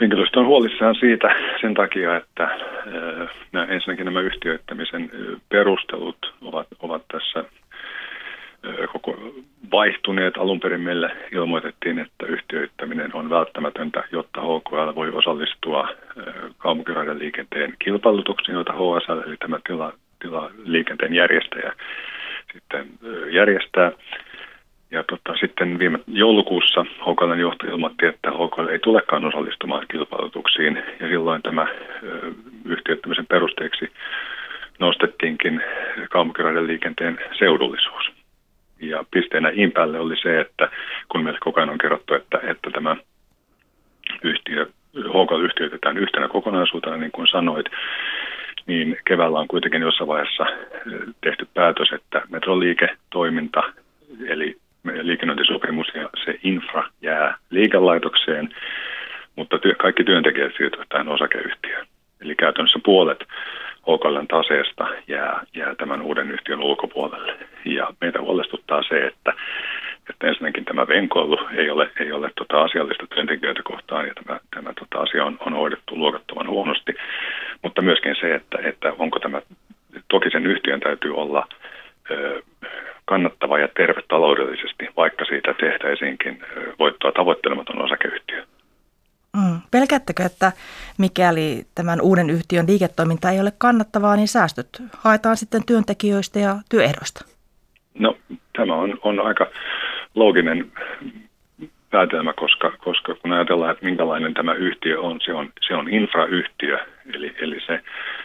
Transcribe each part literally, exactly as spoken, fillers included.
Henkilöstö on huolissaan siitä sen takia, että äh, ensinnäkin nämä yhtiöittämisen perustelut ovat, ovat tässä äh, koko vaihtuneet. Alun perin meille ilmoitettiin, että yhtiöittäminen on välttämätöntä, jotta H K L voi osallistua äh, kaupunkiraideliikenteen kilpailutuksiin, joita H S L, eli tämä tila, tila liikenteen järjestäjä, sitten äh, järjestää. Ja tota, sitten viime joulukuussa H K L:n johto ilmoitti, että H K L ei tulekaan osallistumaan kilpailutuksiin. Ja silloin tämä ö, yhtiöittämisen perusteeksi nostettiinkin kaupunkiraideliikenteen seudullisuus. Ja pisteenä in päälle oli se, että kun meille koko ajan on kerrottu, että, että tämä yhtiö, H K L yhtiöitetään yhtenä kokonaisuutena, niin kuin sanoit, niin keväällä on kuitenkin jossain vaiheessa tehty päätös, että metroliiketoiminta, eli liikennöintisopimus ja se infra jää liikelaitokseen, mutta työ, kaikki työntekijät siirtyvät tähän osakeyhtiöön. Eli käytännössä puolet H K L:n taseesta jää, jää tämän uuden yhtiön ulkopuolelle. Ja meitä huolestuttaa se, että, että ensinnäkin tämä venkoilu ei ole, ei ole tota asiallista työntekijöitä kohtaan, ja tämä, tämä tota asia on, on hoidettu luokattoman huonosti. Mutta myöskin se, että, että onko tämä, toki sen yhtiön täytyy olla ö, kannattava ja terve taloudellisesti, vaikka siitä tehtäisiinkin voittoa tavoittelematon osakeyhtiö. Mm. Pelkäättekö, että mikäli tämän uuden yhtiön liiketoiminta ei ole kannattavaa, niin säästöt haetaan sitten työntekijöistä ja työehdoista? No, tämä on, on aika looginen päätelmä, koska, koska kun ajatellaan, että minkälainen tämä yhtiö on, se on, se on infrayhtiö, eli, eli se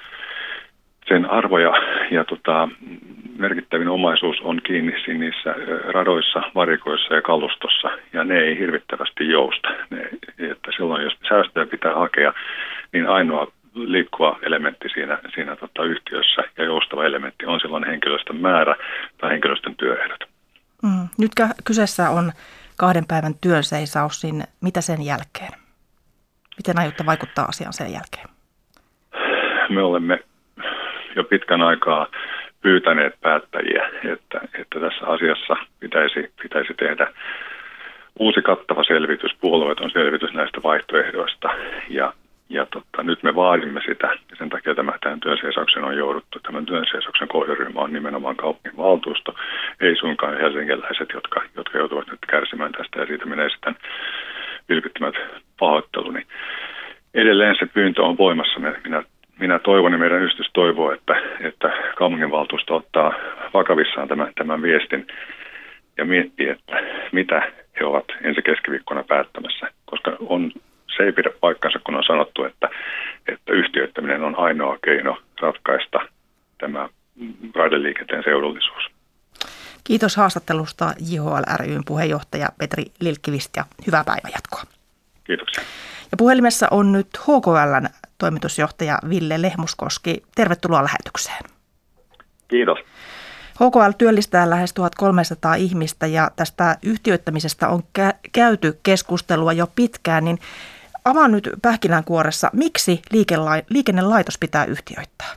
sen arvo ja, ja tota, merkittävin omaisuus on kiinni niissä radoissa, varikoissa ja kalustossa, ja ne ei hirvittävästi jousta. Ne, että silloin, jos säästöjä pitää hakea, niin ainoa liikkuva elementti siinä, siinä tota, yhtiössä ja joustava elementti on silloin henkilöstön määrä tai henkilöstön työehdot. Mm. Nyt kyseessä on kahden päivän työnseisaus, niin mitä sen jälkeen? Miten aiotte vaikuttaa asiaan sen jälkeen? Me olemme jo pitkän aikaa pyytäneet päättäjiä, että, että tässä asiassa pitäisi, pitäisi tehdä uusi kattava selvitys, puolueeton selvitys näistä vaihtoehdoista. Ja, ja totta, nyt me vaadimme sitä, ja sen takia tämä, tähän työnseisauksen on jouduttu. Tämän työnseisauksen kohderyhmä on nimenomaan kaupunginvaltuusto, ei suinkaan helsinkiläiset, jotka, jotka joutuvat nyt kärsimään tästä, ja siitä menee sitten vilpittömät pahoitteluni. Edelleen se pyyntö on voimassa. Minä Minä toivon ja meidän yhdistys toivoo, että, että kaupunginvaltuusto ottaa vakavissaan tämän, tämän viestin ja miettii, että mitä he ovat ensi keskiviikkona päättämässä. Koska on, se ei pidä paikkansa, kun on sanottu, että, että yhtiöittäminen on ainoa keino ratkaista tämä raideliikenteen seudullisuus. Kiitos haastattelusta J H L ry:n puheenjohtaja Petri Lilkkivist ja hyvää päivänjatkoa. Kiitoksia. Ja puhelimessa on nyt H K L:n toimitusjohtaja Ville Lehmuskoski. Tervetuloa lähetykseen. Kiitos. H K L työllistää lähes tuhatkolmesataa ihmistä ja tästä yhtiöittämisestä on kä- käyty keskustelua jo pitkään. Niin avaan nyt pähkinänkuoressa, miksi liikela- liikennelaitos pitää yhtiöittää?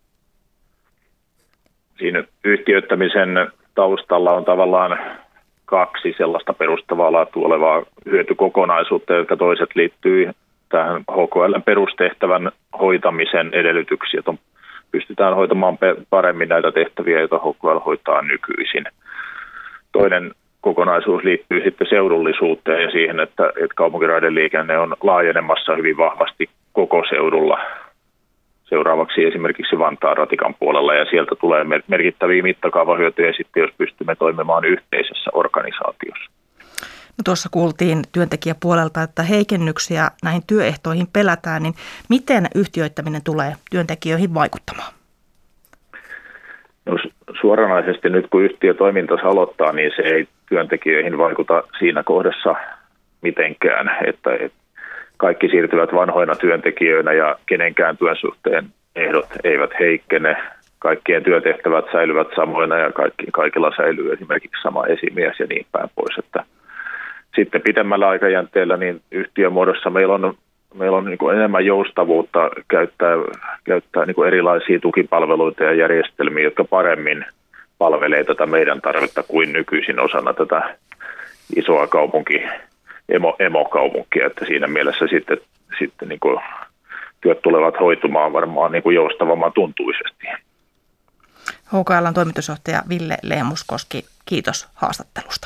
Siinä yhtiöittämisen taustalla on tavallaan kaksi sellaista perustavaa laatua olevaa hyötykokonaisuutta, jotka toiset liittyy tähän H K L:n perustehtävän hoitamisen edellytyksiä, että pystytään hoitamaan paremmin näitä tehtäviä, joita H K L hoitaa nykyisin. Toinen kokonaisuus liittyy sitten seudullisuuteen ja siihen, että, että kaupunkiraideliikenne on laajenemassa hyvin vahvasti koko seudulla. Seuraavaksi esimerkiksi Vantaan ratikan puolella, ja sieltä tulee merkittäviä mittakaavahyötyjä sitten, jos pystymme toimimaan yhteisessä organisaatiossa. No tuossa kuultiin työntekijäpuolelta, että heikennyksiä näihin työehtoihin pelätään, niin miten yhtiöittäminen tulee työntekijöihin vaikuttamaan? No, suoranaisesti nyt kun yhtiötoimintansa aloittaa, niin se ei työntekijöihin vaikuta siinä kohdassa mitenkään, että, että kaikki siirtyvät vanhoina työntekijöinä ja kenenkään työsuhteen ehdot eivät heikkene. Kaikkien työtehtävät säilyvät samoina ja kaikki, kaikilla säilyy esimerkiksi sama esimies ja niin päin pois. Että sitten pidemmällä aikajänteellä niin yhtiömuodossa meillä on, meillä on niin kuin enemmän joustavuutta käyttää, käyttää niin kuin erilaisia tukipalveluita ja järjestelmiä, jotka paremmin palvelee tätä meidän tarvetta kuin nykyisin osana tätä isoa kaupunki, emo, emokaupunkia. Että siinä mielessä sitten sitten niin kuin työt tulevat hoitumaan varmaan niin kuin joustavamman tuntuisesti. H K L:n toimitusjohtaja Ville Lehmuskoski, kiitos haastattelusta.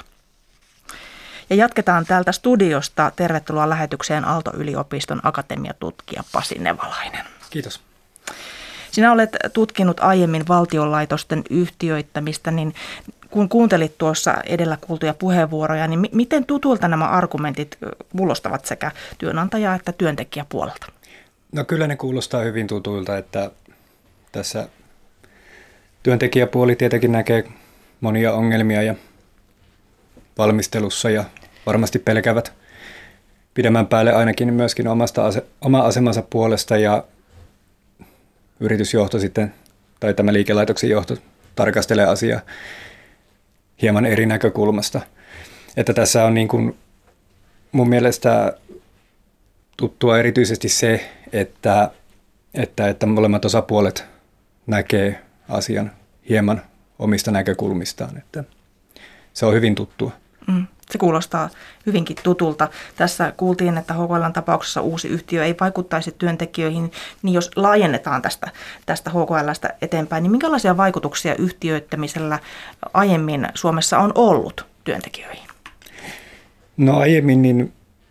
Ja jatketaan täältä studiosta. Tervetuloa lähetykseen Aalto-yliopiston akatemiatutkija Pasi Nevalainen. Kiitos. Sinä olet tutkinut aiemmin valtionlaitosten yhtiöittämistä, niin kun kuuntelit tuossa edellä kuultuja puheenvuoroja, niin miten tutulta nämä argumentit kuulostavat sekä työnantaja- että työntekijäpuolelta? No kyllä ne kuulostaa hyvin tutuilta, että tässä työntekijäpuoli tietenkin näkee monia ongelmia ja valmistelussa ja varmasti pelkävät pidemmän päälle ainakin myöskin omasta ase- oma asemansa puolesta ja yritysjohto sitten, tai tämä liikelaitoksen johto tarkastelee asiaa hieman eri näkökulmasta. Että tässä on niin kuin mun mielestä tuttua erityisesti se, että, että, että molemmat osapuolet näkee asian hieman omista näkökulmistaan. Että se on hyvin tuttua. Mm, se kuulostaa hyvinkin tutulta. Tässä kuultiin, että H K L:n tapauksessa uusi yhtiö ei vaikuttaisi työntekijöihin, niin jos laajennetaan tästä, tästä H K L:stä eteenpäin, niin minkälaisia vaikutuksia yhtiöittämisellä aiemmin Suomessa on ollut työntekijöihin? No aiemmin niin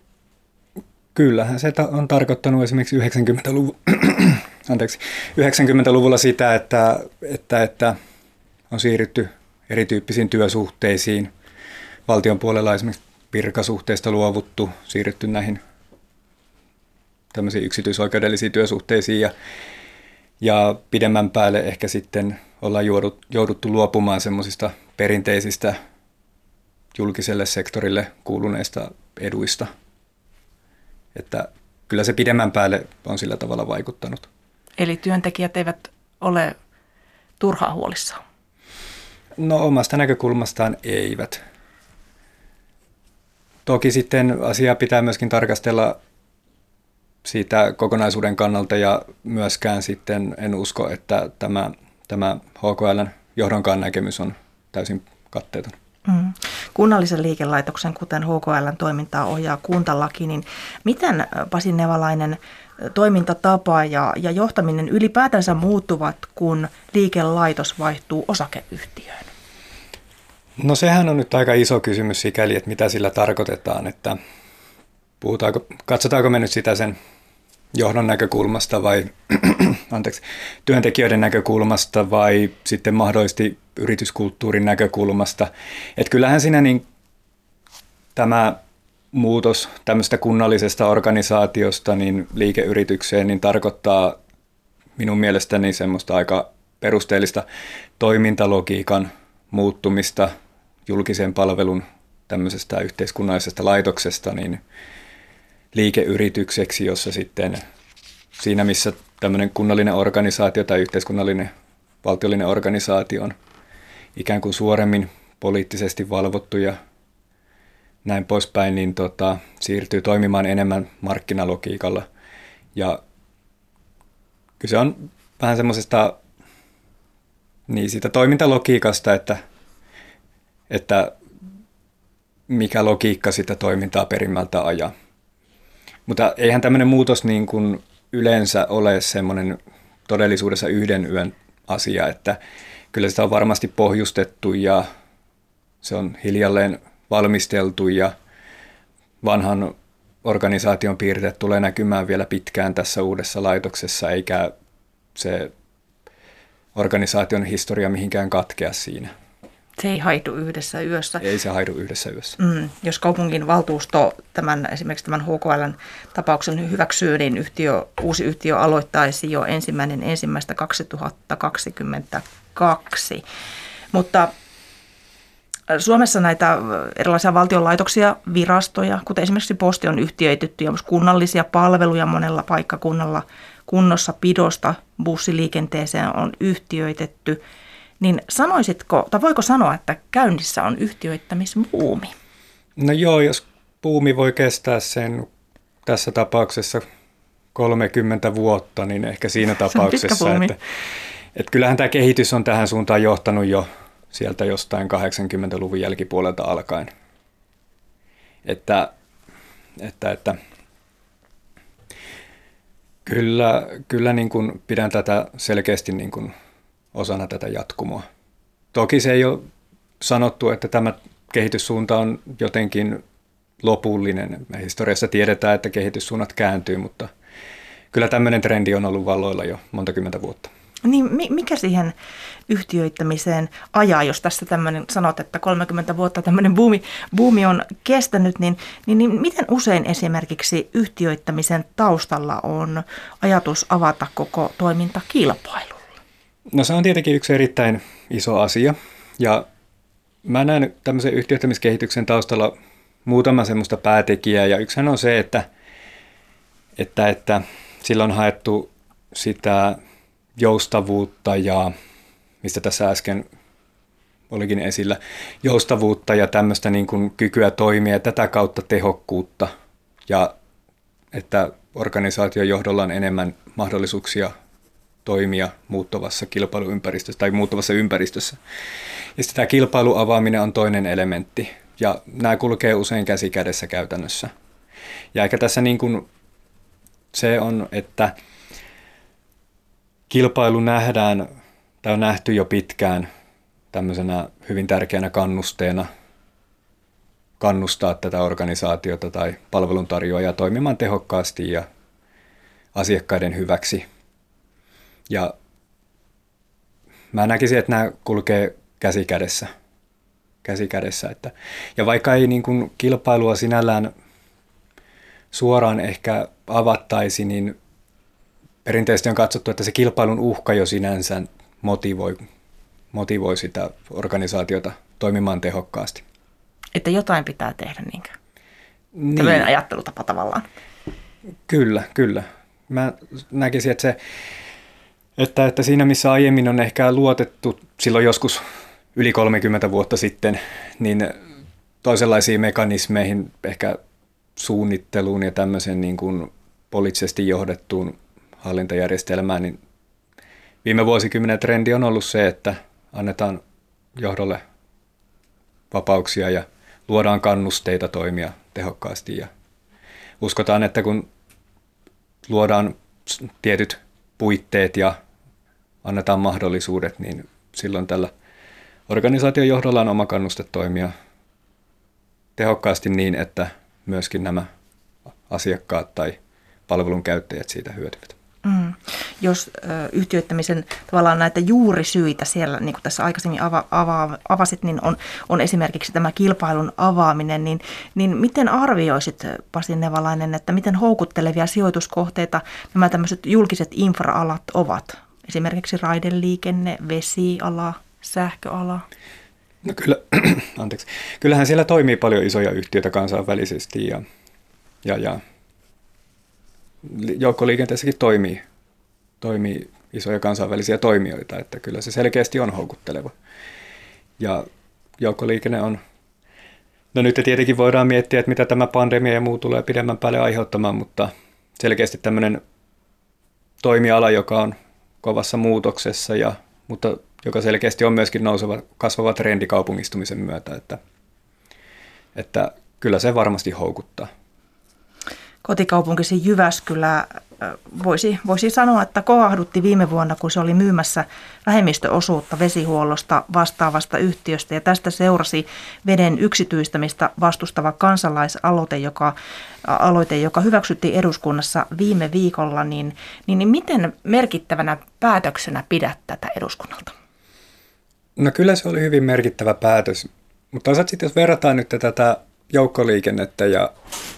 kyllähän se on tarkoittanut esimerkiksi yhdeksänkymmentäluvun, anteeksi, yhdeksänkymmentäluvulla sitä, että, että, että on siirrytty erityyppisiin työsuhteisiin. Valtion puolella esimerkiksi virkasuhteista luovuttu, siirrytty näihin tämmöisiin yksityisoikeudellisiin työsuhteisiin ja, ja pidemmän päälle ehkä sitten ollaan jouduttu luopumaan semmoisista perinteisistä julkiselle sektorille kuuluneista eduista. Että kyllä se pidemmän päälle on sillä tavalla vaikuttanut. Eli työntekijät eivät ole turhaan huolissaan? No omasta näkökulmastaan eivät. Toki sitten asiaa pitää myöskin tarkastella siitä kokonaisuuden kannalta ja myöskään sitten en usko, että tämä, tämä H K L:n johdonkaan näkemys on täysin katteeton. Mm. Kunnallisen liikelaitoksen, kuten H K L:n toimintaa ohjaa kuntalaki, niin miten Pasi Nevalainen toimintatapa ja, ja johtaminen ylipäätänsä muuttuvat, kun liikelaitos vaihtuu osakeyhtiöön? No sehän on nyt aika iso kysymys sikäli, että mitä sillä tarkoitetaan, että puhutaanko, katsotaanko me nyt sitä sen johdon näkökulmasta vai anteeksi, työntekijöiden näkökulmasta vai sitten mahdollisesti yrityskulttuurin näkökulmasta. Että kyllähän siinä niin tämä muutos tämmöistä kunnallisesta organisaatiosta niin liikeyritykseen niin tarkoittaa minun mielestäni semmoista aika perusteellista toimintalogiikan muuttumista julkisen palvelun tämmöisestä yhteiskunnallisesta laitoksesta niin liikeyritykseksi, jossa sitten siinä missä tämmöinen kunnallinen organisaatio tai yhteiskunnallinen valtiollinen organisaatio on ikään kuin suoremmin poliittisesti valvottu ja näin poispäin, niin tota, siirtyy toimimaan enemmän markkinalogiikalla. Ja kyllä se on vähän semmoisesta niin siitä toimintalogiikasta, että, että mikä logiikka sitä toimintaa perimmältä ajaa. Mutta eihän tämmöinen muutos niin kuin yleensä ole semmoinen todellisuudessa yhden yön asia, että kyllä sitä on varmasti pohjustettu ja se on hiljalleen valmisteltu ja vanhan organisaation piirteet tulee näkymään vielä pitkään tässä uudessa laitoksessa, eikä se organisaation historia mihinkään katkea siinä. Se ei haidu yhdessä yössä. Ei se haidu yhdessä yössä. Mm, jos kaupungin valtuusto tämän, esimerkiksi tämän H K L:n tapauksen hyväksyy, niin yhtiö, uusi yhtiö aloittaisi jo ensimmäinen ensimmäistä kaksituhattakaksikymmentäkaksi. Mutta Suomessa näitä erilaisia valtionlaitoksia, virastoja, kuten esimerkiksi Posti on yhtiöitetty ja myös kunnallisia palveluja monella paikkakunnalla, kunnossapidosta bussiliikenteeseen on yhtiöitetty. Niin sanoisitko, tai voiko sanoa, että käynnissä on yhtiöittämisbuumi? No joo, jos buumi voi kestää sen tässä tapauksessa kolmekymmentä vuotta, niin ehkä siinä tapauksessa, että, että kyllähän tämä kehitys on tähän suuntaan johtanut jo sieltä jostain kahdeksankymmentäluvun jälkipuolelta alkaen. Että, että, että Kyllä, kyllä niin kuin pidän tätä selkeästi niin kuin osana tätä jatkumoa. Toki se ei ole sanottu, että tämä kehityssuunta on jotenkin lopullinen. Me historiassa tiedetään, että kehityssuunnat kääntyy, mutta kyllä tämmöinen trendi on ollut valloilla jo monta kymmentä vuotta. Niin mikä siihen yhtiöittämiseen ajaa, jos tässä tämmöinen sanot, että kolmekymmentä vuotta tämmöinen buumi, buumi on kestänyt, niin, niin, niin miten usein esimerkiksi yhtiöittämisen taustalla on ajatus avata koko toiminta kilpailulle? No se on tietenkin yksi erittäin iso asia ja mä näen tämmöisen yhtiöittämiskehityksen taustalla muutama semmoista päätekijää ja yksihän on se, että, että, että sillä on haettu sitä joustavuutta ja mistä tässä äsken olikin esillä, joustavuutta ja tämmöistä niin kuin kykyä toimia ja tätä kautta tehokkuutta ja että organisaation johdolla on enemmän mahdollisuuksia toimia muuttuvassa kilpailuympäristössä tai muuttuvassa ympäristössä. Ja sitten tämä kilpailun avaaminen on toinen elementti ja nämä kulkee usein käsi kädessä käytännössä. Ja eikä tässä niin kuin se on, että kilpailu nähdään tai on nähty jo pitkään tämmöisenä hyvin tärkeänä kannusteena kannustaa tätä organisaatiota tai palveluntarjoajaa toimimaan tehokkaasti ja asiakkaiden hyväksi. Ja mä näkisin, että nämä kulkee käsi kädessä. Käsi kädessä että, ja vaikka ei niin kuin kilpailua sinällään suoraan ehkä avattaisi, niin perinteisesti on katsottu, että se kilpailun uhka jo sinänsä motivoi, motivoi sitä organisaatiota toimimaan tehokkaasti. Että jotain pitää tehdä, niinkö? Niin. Tällainen ajattelutapa tavallaan. Kyllä, kyllä. Mä näkisin, että, se, että, että siinä missä aiemmin on ehkä luotettu silloin joskus yli kolmekymmentä vuotta sitten, niin toisenlaisiin mekanismeihin, ehkä suunnitteluun ja tämmöisen niin kuin poliittisesti johdettuun hallintajärjestelmään, niin viime vuosikymmenen trendi on ollut se, että annetaan johdolle vapauksia ja luodaan kannusteita toimia tehokkaasti ja uskotaan, että kun luodaan tietyt puitteet ja annetaan mahdollisuudet, niin silloin tällä organisaation johdolla on oma kannuste toimia tehokkaasti niin, että myöskin nämä asiakkaat tai palvelun käyttäjät siitä hyötyvät. Mm. Jos ö, yhtiöittämisen tavallaan näitä juurisyitä siellä, niin kuin tässä aikaisemmin ava, ava, avasit, niin on, on esimerkiksi tämä kilpailun avaaminen, niin, niin miten arvioisit, Pasi Nevalainen, että miten houkuttelevia sijoituskohteita nämä tämmöiset julkiset infra-alat ovat? Esimerkiksi raideliikenne, vesiala, sähköala? No kyllä, anteeksi. Kyllähän siellä toimii paljon isoja yhtiöitä kansainvälisesti ja, ja, ja joukkoliikenteessäkin toimii, toimii isoja kansainvälisiä toimijoita, että kyllä se selkeästi on houkutteleva. Ja joukkoliikenne on, no nyt tietenkin voidaan miettiä, että mitä tämä pandemia ja muu tulee pidemmän päälle aiheuttamaan, mutta selkeästi tämmöinen toimiala, joka on kovassa muutoksessa, ja, mutta joka selkeästi on myöskin nouseva, kasvava trendi kaupungistumisen myötä, että, että kyllä se varmasti houkuttaa. Kotikaupunkisi Jyväskylä voisi, voisi sanoa, että kohahdutti viime vuonna, kun se oli myymässä vähemmistöosuutta vesihuollosta vastaavasta yhtiöstä. Ja tästä seurasi veden yksityistämistä vastustava kansalaisaloite, joka, aloite, joka hyväksyttiin eduskunnassa viime viikolla. Niin, niin, niin miten merkittävänä päätöksenä pidät tätä eduskunnalta? No kyllä se oli hyvin merkittävä päätös, mutta toisaalta sitten jos verrataan nyt tätä joukkoliikennettä ja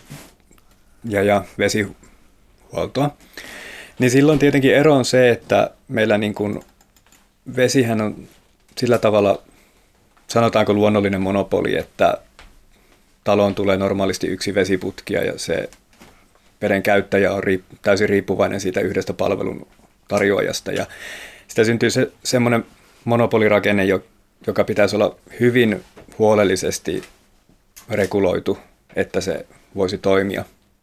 ja, ja vesihuoltoa, niin silloin tietenkin ero on se, että meillä niin kuin vesihän on sillä tavalla, sanotaanko luonnollinen monopoli, että taloon tulee normaalisti yksi vesiputkia ja se veden käyttäjä on riip- täysin riippuvainen siitä yhdestä palvelun tarjoajasta ja sitä syntyy se, semmoinen monopolirakenne, joka pitäisi olla hyvin huolellisesti reguloitu, että se voisi toimia.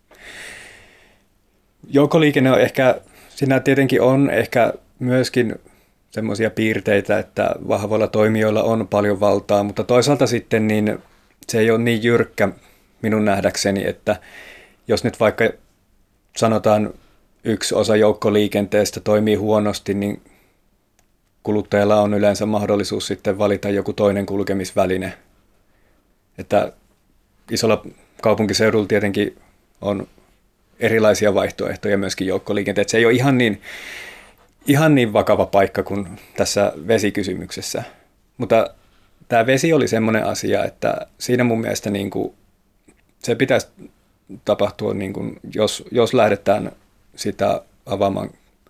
Joukkoliikenne on ehkä, siinä tietenkin on ehkä myöskin semmoisia piirteitä, että vahvoilla toimijoilla on paljon valtaa, mutta toisaalta sitten niin se ei ole niin jyrkkä minun nähdäkseni, että jos nyt vaikka sanotaan yksi osa joukkoliikenteestä toimii huonosti, niin kuluttajalla on yleensä mahdollisuus sitten valita joku toinen kulkemisväline. Että isolla kaupunkiseudulla tietenkin on erilaisia vaihtoehtoja myöskin joukkoliikenteessä. Se ei ole ihan niin, ihan niin vakava paikka kuin tässä vesikysymyksessä. Mutta tämä vesi oli semmoinen asia, että siinä mun mielestä niin kuin se pitäisi tapahtua, niin kuin, jos, jos lähdetään sitä avaamaan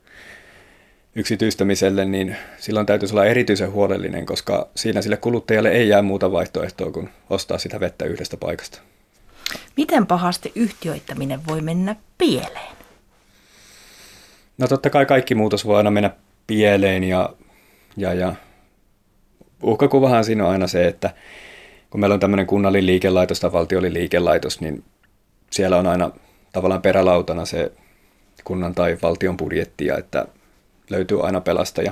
yksityistämiselle, niin silloin täytyisi olla erityisen huolellinen, koska siinä sille kuluttajalle ei jää muuta vaihtoehtoa kuin ostaa sitä vettä yhdestä paikasta. Miten pahasti yhtiöittäminen voi mennä pieleen? No totta kai kaikki muutos voi aina mennä pieleen ja, ja, ja uhkakuvahan siinä on aina se, että kun meillä on tämmöinen kunnallinen liikelaitos tai valtiollinen liikelaitos, niin siellä on aina tavallaan perälautana se kunnan tai valtion budjettia, että löytyy aina pelastaja.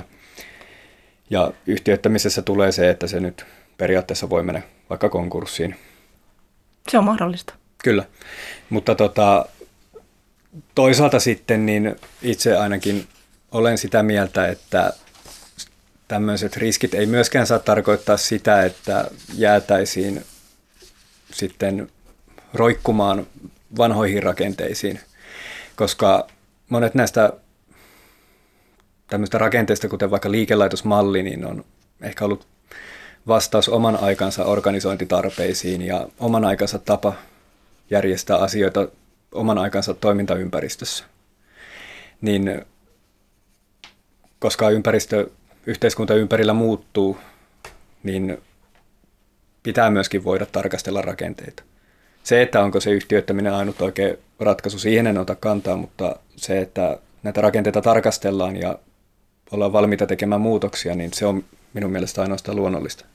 Ja yhtiöittämisessä tulee se, että se nyt periaatteessa voi mennä vaikka konkurssiin. Se on mahdollista. Kyllä, mutta tota, toisaalta sitten niin itse ainakin olen sitä mieltä, että tämmöiset riskit ei myöskään saa tarkoittaa sitä, että jäätäisiin sitten roikkumaan vanhoihin rakenteisiin, koska monet näistä tämmöistä rakenteista, kuten vaikka liikelaitosmalli, niin on ehkä ollut vastaus oman aikansa organisointitarpeisiin ja oman aikansa tapa järjestää asioita oman aikansa toimintaympäristössä. Niin, koska ympäristö, yhteiskunta ympärillä muuttuu, niin pitää myöskin voida tarkastella rakenteita. Se, että onko se yhtiöittäminen ainut oikea ratkaisu, siihen en ota kantaa, mutta se, että näitä rakenteita tarkastellaan ja ollaan valmiita tekemään muutoksia, niin se on minun mielestä ainoastaan luonnollista.